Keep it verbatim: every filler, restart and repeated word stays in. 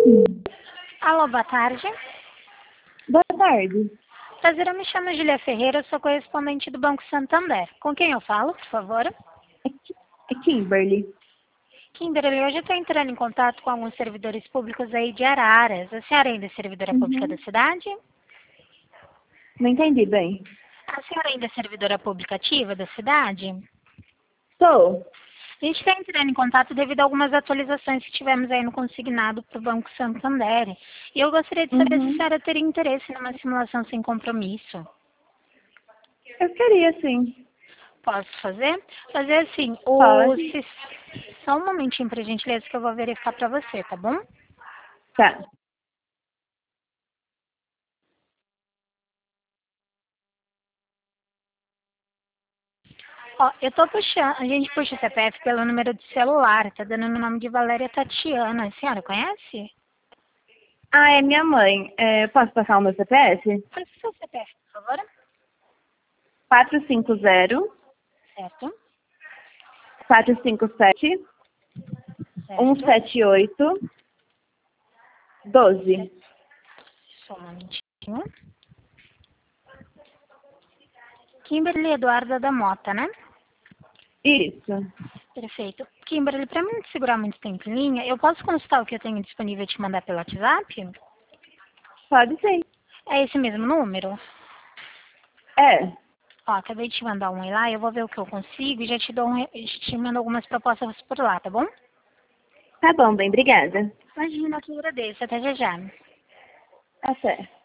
Alô, boa tarde. Boa tarde. Prazer, eu me chamo Julia Ferreira, sou correspondente do Banco Santander. Com quem eu falo, por favor? É Ki- é Kimberly. Kimberly, hoje eu estou entrando em contato com alguns servidores públicos aí de Araras. A senhora ainda é servidora pública da Uhum. cidade? Não entendi bem. A senhora ainda é servidora pública ativa da cidade? Sou. A gente está entrando em contato devido a algumas atualizações que tivemos aí no consignado para o Banco Santander. E eu gostaria de saber se a Uhum. senhora teria interesse numa simulação sem compromisso. Eu queria, sim. Posso fazer? Fazer assim, o... Pode. sis- só um momentinho, por gentileza, que eu vou verificar para você, tá bom? Tá. Ó, eu tô puxando, a gente puxa o C P F pelo número de celular, tá dando no nome de Valéria Tatiana. A senhora conhece? Ah, é minha mãe. É, posso passar o meu C P F? Qual é o seu C P F, por favor? quatro cinco zero, Certo, quatro cinco sete, um certo. sete oito, doze. Só um momentinho. Kimberly Eduarda da Mota, né? Isso. Perfeito. Kimberly, para mim não te segurar muito tempo em linha, eu posso consultar o que eu tenho disponível e te mandar pelo WhatsApp? Pode ser. É esse mesmo número? É. Ó, acabei de te mandar um e lá, eu vou ver o que eu consigo e já te dou um, re- te mando algumas propostas por lá, tá bom? Tá bom, bem, obrigada. Imagina que eu agradeço, até já já. Até.